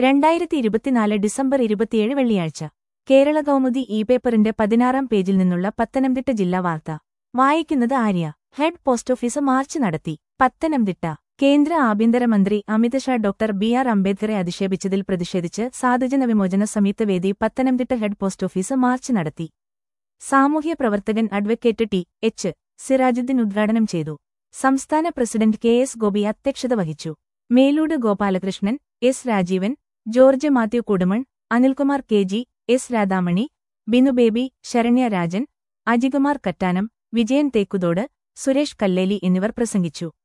2024 December 27 വെള്ളിയാഴ്ച കേരള കൗമുദി ഇ-പേപ്പറിന്റെ 16-ാം പേജിൽ നിന്നുള്ള പത്തനംതിട്ട ജില്ലാ വാർത്ത വായിക്കുന്നത് Arya. Head post office march നടത്തി. പത്തനംതിട്ട. കേന്ദ്ര ആഭ്യന്തരമന്ത്രി അമിത് ഷാ ഡോക്ടർ ബി.ആർ. അംബേദ്കറെ അധിക്ഷേപിച്ചതിൽ പ്രതിഷേധിച്ച് സാധുജന വിമോചന സംയുക്ത വേദി Pathanamthitta head post office march നടത്തി. സാമൂഹ്യ പ്രവർത്തകൻ അഡ്വക്കേറ്റ് ടി. എച്ച്. സിറാജുദ്ദീൻ ഉദ്ഘാടനം ചെയ്തു. സംസ്ഥാന പ്രസിഡന്റ് കെ. എസ്. ഗോപി അധ്യക്ഷത വഹിച്ചു. Melood Gopalakrishnan, S. Rajeevan, George Mathew Kudumon, Anilkumar K. G, S. Radhamani, Binu Baby, Saranya Rajan, Ajikumar Kattanam, Vijayan Thekkuthodu, Suresh Kalleli എന്നിവർ പ്രസംഗിച്ചു.